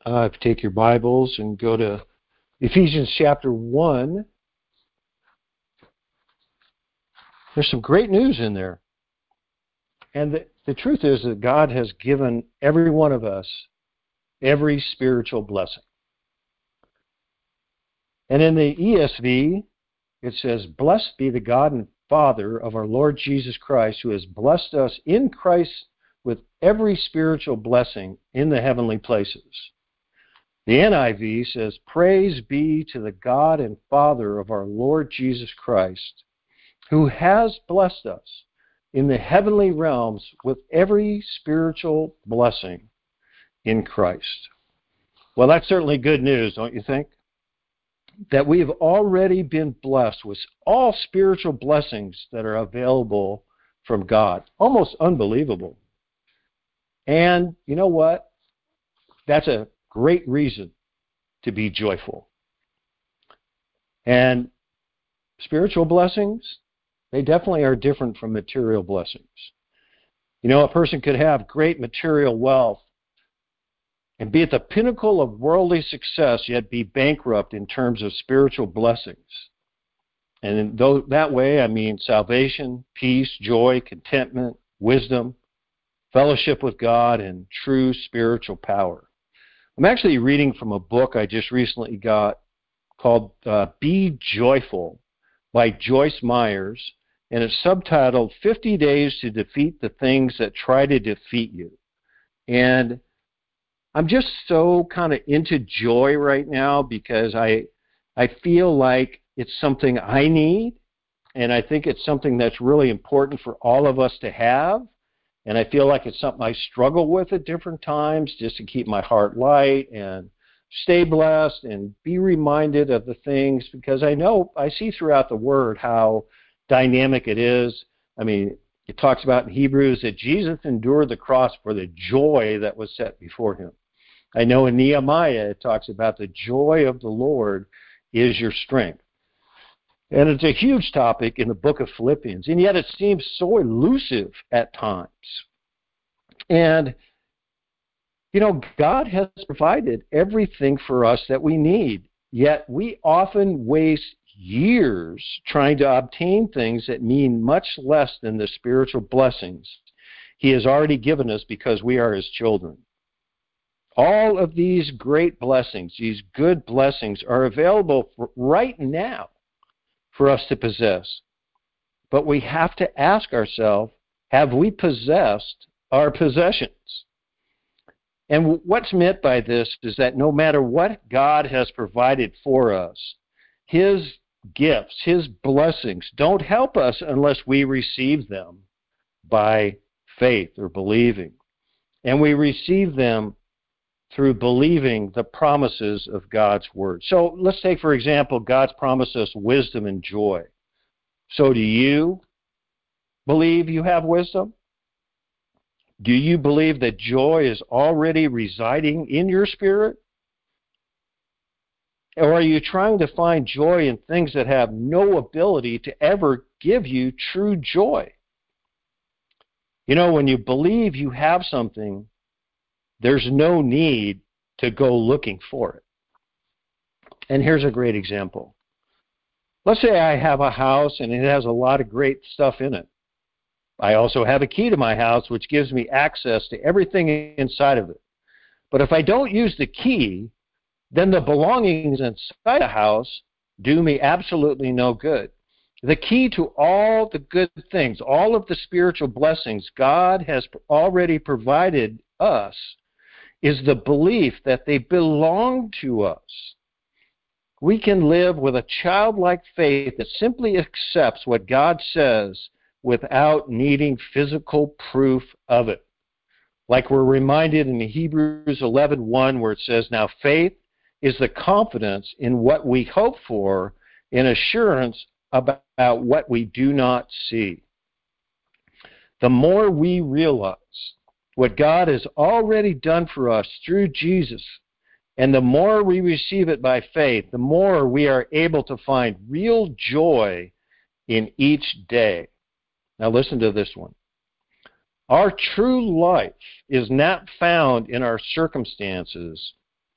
If you take your Bibles and go to Ephesians chapter 1, there's some great news in there. And the truth is that God has given every one of us every spiritual blessing. And in the ESV, it says, "Blessed be the God and Father of our Lord Jesus Christ, who has blessed us in Christ with every spiritual blessing in the heavenly places." The NIV says, "Praise be to the God and Father of our Lord Jesus Christ, who has blessed us in the heavenly realms with every spiritual blessing in Christ." Well, that's certainly good news, don't you think? That we have already been blessed with all spiritual blessings that are available from God. Almost unbelievable. And you know what? That's a great reason to be joyful. And spiritual blessings, they definitely are different from material blessings. You know, a person could have great material wealth and be at the pinnacle of worldly success, yet be bankrupt in terms of spiritual blessings. And that way, I mean salvation, peace, joy, contentment, wisdom, fellowship with God, and true spiritual power. I'm actually reading from a book I just recently got called Be Joyful by Joyce Myers, and it's subtitled 50 Days to Defeat the Things That Try to Defeat You. And I'm just so kind of into joy right now because I feel like it's something I need, and I think it's something that's really important for all of us to have. And I feel like it's something I struggle with at different times just to keep my heart light and stay blessed and be reminded of the things, because I see throughout the Word how dynamic it is. I mean, it talks about in Hebrews that Jesus endured the cross for the joy that was set before him. I know in Nehemiah it talks about the joy of the Lord is your strength. And it's a huge topic in the book of Philippians, and yet it seems so elusive at times. And, you know, God has provided everything for us that we need, yet we often waste years trying to obtain things that mean much less than the spiritual blessings He has already given us because we are His children. All of these great blessings, these good blessings, are available right now for us to possess. But we have to ask ourselves, have we possessed our possessions? And what's meant by this is that no matter what God has provided for us, His gifts, His blessings don't help us unless we receive them by faith or believing. And we receive them through believing the promises of God's Word. So let's take, for example, God's promised us wisdom and joy. So do you believe you have wisdom? Do you believe that joy is already residing in your spirit? Or are you trying to find joy in things that have no ability to ever give you true joy? You know, when you believe you have something, there's no need to go looking for it. And here's a great example. Let's say I have a house and it has a lot of great stuff in it. I also have a key to my house which gives me access to everything inside of it. But if I don't use the key, then the belongings inside the house do me absolutely no good. The key to all the good things, all of the spiritual blessings God has already provided us, is the belief that they belong to us. We can live with a childlike faith that simply accepts what God says without needing physical proof of it. Like we're reminded in Hebrews 11:1, where it says, "Now faith is the confidence in what we hope for and assurance about what we do not see." The more we realize what God has already done for us through Jesus, and the more we receive it by faith, the more we are able to find real joy in each day. Now listen to this one. Our true life is not found in our circumstances,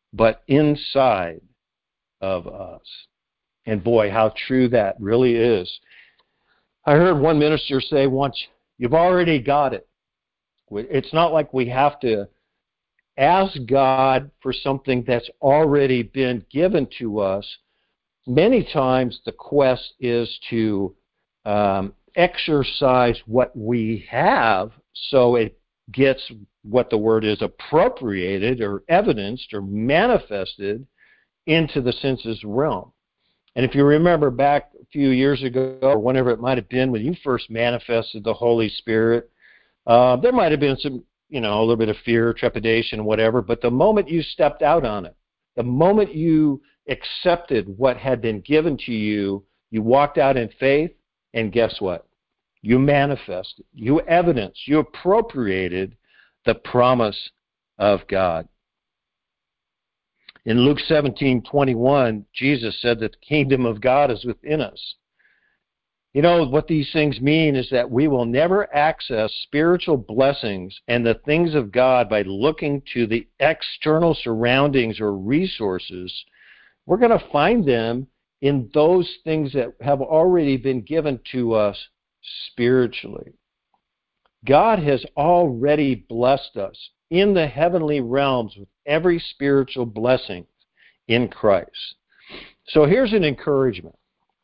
but inside of us. And boy, how true that really is. I heard one minister say once, you've already got it. It's not like we have to ask God for something that's already been given to us. Many times the quest is to exercise what we have so it gets what the word is, appropriated or evidenced or manifested into the senses realm. And if you remember back a few years ago, or whenever it might have been when you first manifested the Holy Spirit, there might have been some, a little bit of fear, trepidation, whatever, but the moment you stepped out on it, the moment you accepted what had been given to you, you walked out in faith, and guess what? You manifested, you evidenced, you appropriated the promise of God. In Luke 17:21, Jesus said that the kingdom of God is within us. What these things mean is that we will never access spiritual blessings and the things of God by looking to the external surroundings or resources. We're going to find them in those things that have already been given to us spiritually. God has already blessed us in the heavenly realms with every spiritual blessing in Christ. So here's an encouragement.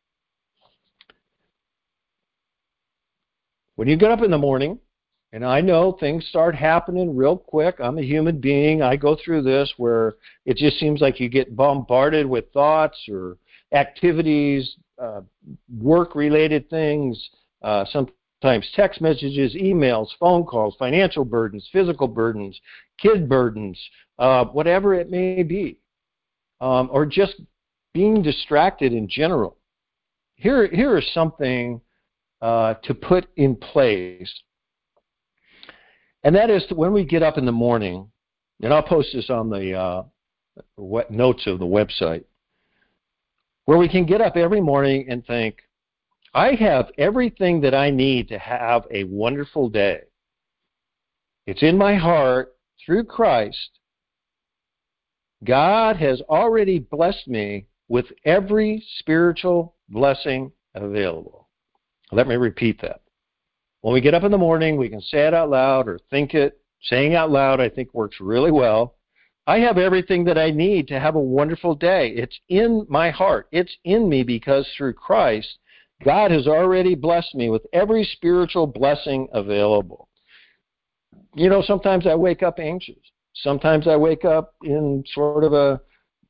When you get up in the morning, and I know things start happening real quick. I'm a human being. I go through this where it just seems like you get bombarded with thoughts or activities, work-related things, sometimes text messages, emails, phone calls, financial burdens, physical burdens, kid burdens, whatever it may be, or just being distracted in general. Here is something to put in place. And that is when we get up in the morning, and I'll post this on the notes of the website, where we can get up every morning and think, I have everything that I need to have a wonderful day. It's in my heart through Christ. God has already blessed me with every spiritual blessing available. Let me repeat that. When we get up in the morning, we can say it out loud or think it. Saying out loud, I think, works really well. I have everything that I need to have a wonderful day. It's in my heart. It's in me because through Christ, God has already blessed me with every spiritual blessing available. Sometimes I wake up anxious. Sometimes I wake up in sort of a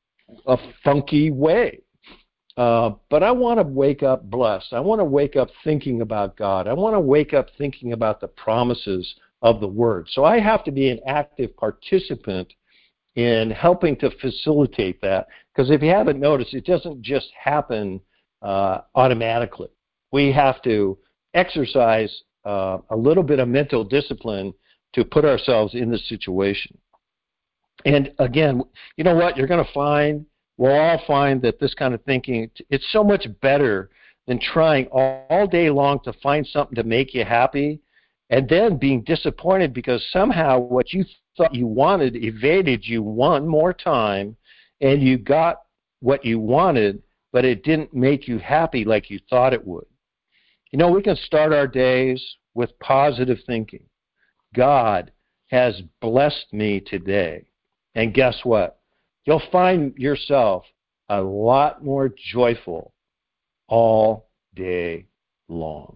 funky way. But I want to wake up blessed. I want to wake up thinking about God. I want to wake up thinking about the promises of the Word. So I have to be an active participant in helping to facilitate that. Because if you haven't noticed, it doesn't just happen automatically. We have to exercise a little bit of mental discipline to put ourselves in the situation. And again, you know what? We'll all find that this kind of thinking, it's so much better than trying all day long to find something to make you happy and then being disappointed because somehow what you thought you wanted evaded you one more time and you got what you wanted, but it didn't make you happy like you thought it would. We can start our days with positive thinking. God has blessed me today. And guess what? You'll find yourself a lot more joyful all day long.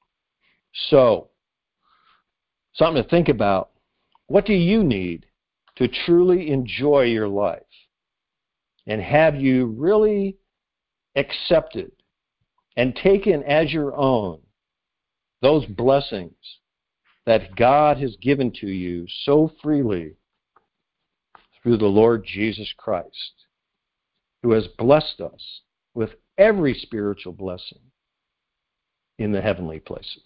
So, something to think about. What do you need to truly enjoy your life? And have you really accepted and taken as your own those blessings that God has given to you so freely through the Lord Jesus Christ, who has blessed us with every spiritual blessing in the heavenly places?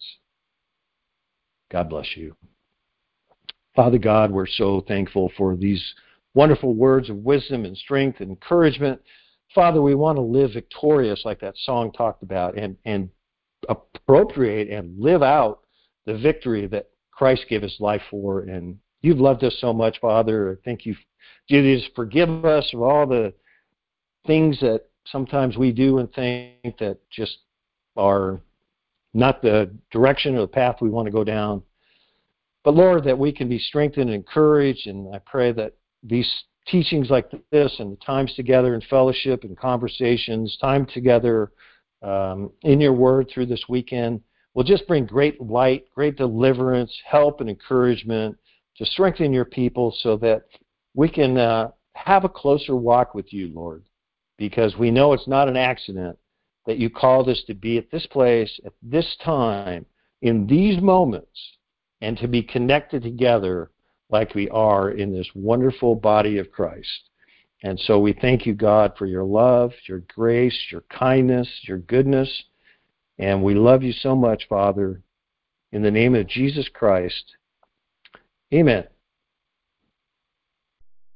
God bless you. Father God, we're so thankful for these wonderful words of wisdom and strength and encouragement. Father, we want to live victorious like that song talked about and appropriate and live out the victory that Christ gave his life for and You've loved us so much, Father. Thank you. You just forgive us of all the things that sometimes we do and think that just are not the direction or the path we want to go down. But Lord, that we can be strengthened and encouraged, and I pray that these teachings like this and the times together in fellowship and conversations, time together in your word through this weekend will just bring great light, great deliverance, help, and encouragement to strengthen your people so that we can have a closer walk with you, Lord, because we know it's not an accident that you called us to be at this place, at this time, in these moments, and to be connected together like we are in this wonderful body of Christ. And so we thank you, God, for your love, your grace, your kindness, your goodness, and we love you so much, Father. In the name of Jesus Christ, amen.